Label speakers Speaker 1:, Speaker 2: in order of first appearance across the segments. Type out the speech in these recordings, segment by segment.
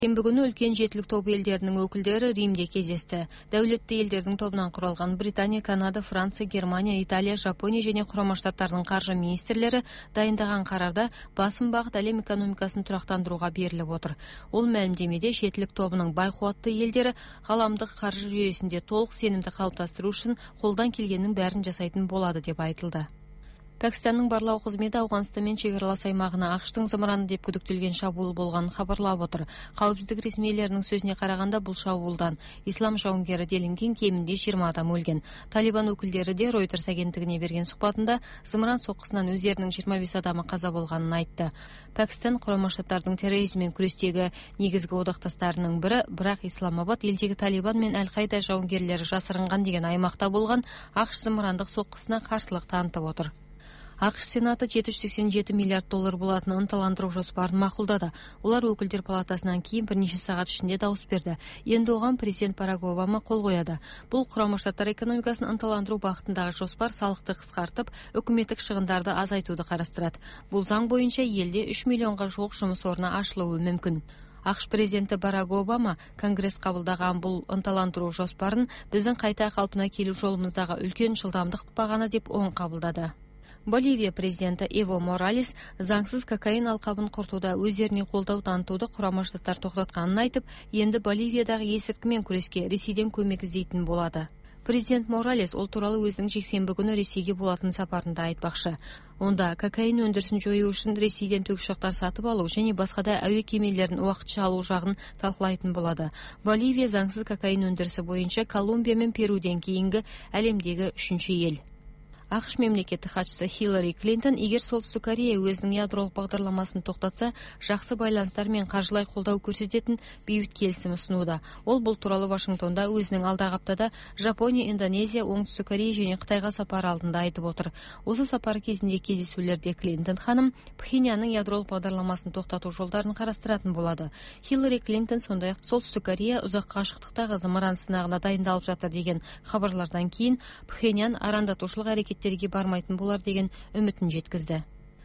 Speaker 1: Сенбі күні үлкен жетілік тобы елдерінің өкілдері Римде кездесті. Дәулетті елдердің тобынан құралған Британия, Канада, Франция, Германия, Италия, Жапония және Құрама Штаттарының қаржы министрлері дайындаған қарарда басым бағыт әлем экономикасын тұрақтандыруға беріліп отыр. Ол мәлімдемеде жетілік тобының бай қуатты елдері ғаламдық қаржы жүйесінде толық сенімді қалыптастыру үшін қолдан келгеннің бәрін жасайтын болады деп айтылды. Пәкістанның барлау қызметі Ауғанстанмен шекаралас аймағына ақш-тың зымыраны деп күдіктелген шабуыл болғанын хабарлап отыр. Қауіпсіздік ресмилерінің сөзіне қарағанда бұл шабуылдан ислам жауынгері делінген кемінде 20 адам өлген. Талибан өкілдері де Reuters агенттігіне берген сұхбатында зымыран соққысынан өздерінің 25 адамы қаза болғанын айтты. Пәкістан Құрама Штаттардың терроризммен күрестегі негізгі одақтастарының бірі, бірақ Исламабад елдегі Талибан мен Әл-Қайда жауынгерлері жасырынған деген аймақта болған ақш зымырандық соққысына қарсылық танытып отыр. ақш Сенаты 787 миллиард доллар болатын ынталандыру жоспарын мақұлдады. Олар өкілдер палатасынан кейін бірнеше сағат ішінде дауыс берді. Енді оған президент Барак Обама қол қояды. Бұл Құрама Штаттар экономикасын ынталандыру бағытындағы жоспар салықты қысқартып, үкіметтік шығындарды азайтуды қарастырады. Бұл заң бойынша елде 3 миллионға жуық жұмыс орны ашылуы мүмкін. ақш президенті Барак Обама Конгресс қабылдаған бұл ынталандыру жоспарын біздің қайта қалпына келу жолымыздағы үлкен жылдамдық бағаны деп оң қабылдады. Боливия президенті Эво Моралес заңсыз кокаин алқабын құртуда өздеріне қолдау танытуды Құрама Штаттар тоқтатқанын айтып, енді Боливиядағы есірткімен күреске Ресейден көмек іздейтін болады. Президент Моралес ол туралы өзінің жексенбі күні Ресейге болатын сапарында айтпақшы. Онда кокаин өндірісін жою үшін Ресейден тікұшақтар сатып алу және басқа да әуе кемелерін уақытша алу жағын талқылайтын болады. Боливия заңсыз кокаин өндірісі бойынша Колумбия мен Перуден кейінгі әлемдегі 3-ші ел. ақш мемлекеттік хатшысы Хиллари Клинтон егер Солтүстік Корея өзінің ядролық бағдарламасын тоқтатса, жақсы байланыстар мен қаржылай қолдау көрсететін бейбіт келісім ұсынуда. Ол бұл туралы Вашингтонда өзінің алдағы аптада Жапония, Индонезия, Оңтүстік Корея және Қытайға сапар алдында айтып отыр. Осы сапар кезінде кездесулерде Клинтон ханым Пхеньянның ядролық бағдарламасын тоқтату жолдарын қарастыратын болады. Хиллари Клинтон сондай-ақ Солтүстік Корея ұзақ қашықтықтағы зымыран сынағына дайындалып жатыр деген хабарлардан кейін Пхеньян арандатушылық әрекеттерге бармайтын болар деген үмітін жеткізді.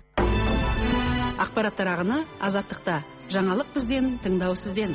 Speaker 2: Ақпараттар ағыны азаттықта. Жаңалық бізден, тыңдау сізден.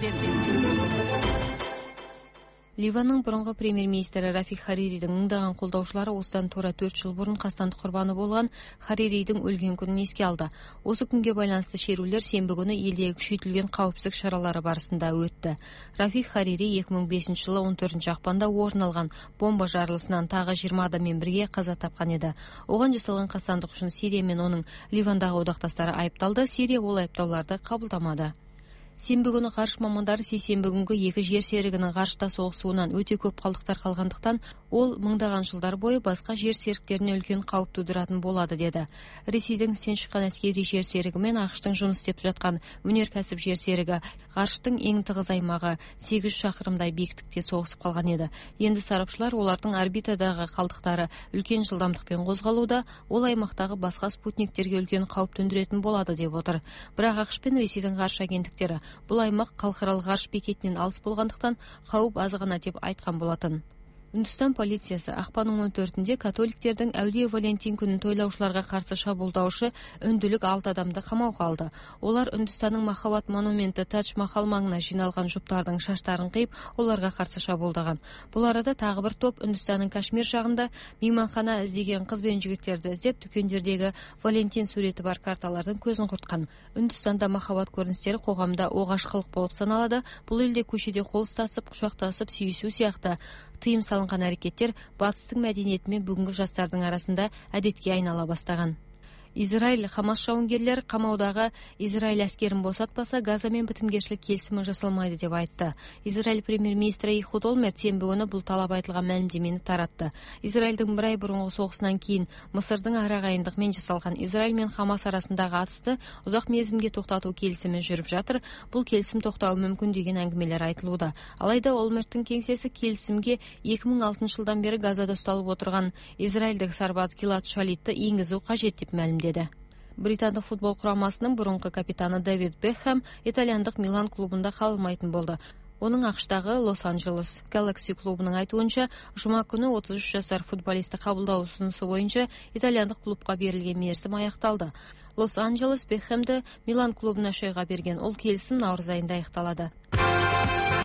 Speaker 1: Ливанның бұрынғы премьер-министрі Рафик Хариридің мыңдаған қолдаушылары осыдан тура 4 жыл бұрын қастандық құрбаны болған Хариридің өлген күнін еске алды. Осы күнге байланысты шерулер сенбі күні елдегі күшейтілген қауіпсіздік шаралары барысында өтті. Рафик Харири 2005 жылы 14 ақпанда орын алған бомба жарылысынан тағы 20 адаммен бірге қаза тапқан еді. Оған жасалған қастандық үшін Сирия мен оның Ливандағы одақтастары айыпталды. Сирия ол айыптауларды қабылдамады. Сенбі күні ғарыш мамандары сейсенбі күнгі екі жер серігінің ғарышта соғысуынан өте көп қалдықтар қалғандықтан, ол мыңдаған жылдар бойы басқа жер серіктеріне үлкен қауіп тудыратын болады деді. Ресейдің істен шыққан әскери жер серігі мен ақштың жұмыс істеп жатқан өнеркәсіп жер серігі ғарыштың ең тығыз аймағы 800 шақырымдай биіктікте соғысып қалған еді. Енді сарапшылар олардың орбитадағы қалдықтары үлкен жылдамдықпен қозғалуда, ол аймақтағы басқа спутниктерге үлкен қауіп төндіретін болады деп отыр. Бірақ ақш пен Ресейдің ғарыш агенттіктері бұл аймақ халықаралық ғарыш бекетінен алыс болғандықтан қауіп аз ғана деп айтқан болатын. Үндістан полициясы ақпанның 14-інде католиктердің Әулие Валентин күнін тойлаушыларға қарсы шабуылдаушы үнділік 6 адамды қамауға алды. Олар Үндістанның махаббат монументі Тадж Махал маңына жиналған жұптардың шаштарын қиып, оларға қарсы шабуылдаған. Бұл арада тағы бір топ Үндістанның Кашмир жағында мейманхана іздеген қыз бен жігіттерді іздеп, дүкендердегі Валентин суреті бар карталардың көзін құртқан. Үндістанда махаббат көріністері қоғамда оғашқылық болып саналады. Бұл елде көшеде қол ұстасып, құшақтасып, сүйісу сияқты тыйым салынған әрекеттер батыстың мәдениетімен бүгінгі жастардың арасында әдетке айнала бастаған. Израиль Хамас жауынгерлері қамаудағы Израиль әскерін босатпаса, Газамен бітімгершілік келісімі жасалмайды деп айтты. Израиль премьер-министрі Ихуд Олмерт сенбі күні бұл талап айтылған мәлімдемені таратты. Израильдің бір ай бұрынғы соғысынан кейін Мысырдың арағайындығымен жасалған Израиль мен Хамас арасындағы атысты ұзақ мерзімге тоқтату келісімі жүріп жатыр. Бұл келісім тоқтауы мүмкін деген әңгімелер айтылуда. Алайда Олмерттің кеңсесі келісімге 2006 жылдан бері Газада ұсталып отырған израильдік сарбаз Гилад Шалитті енгізу қажет деп мәлімдеді. Британдық футбол құрамасының бұрынғы капитаны Дэвид Бекхэм итальяндық Милан клубында қалмайтын болды. Оның ақштағы Лос-Анджелес Galaxy клубының айтуынша, жұма күні 33 жасар футболисті қабылдау ұсынысы бойынша итальяндық клубқа берілген мерзім аяқталды. Лос Анджелес Бекхэмді Милан клубына шойға берген. Ол келісім наурыз айында аяқталады.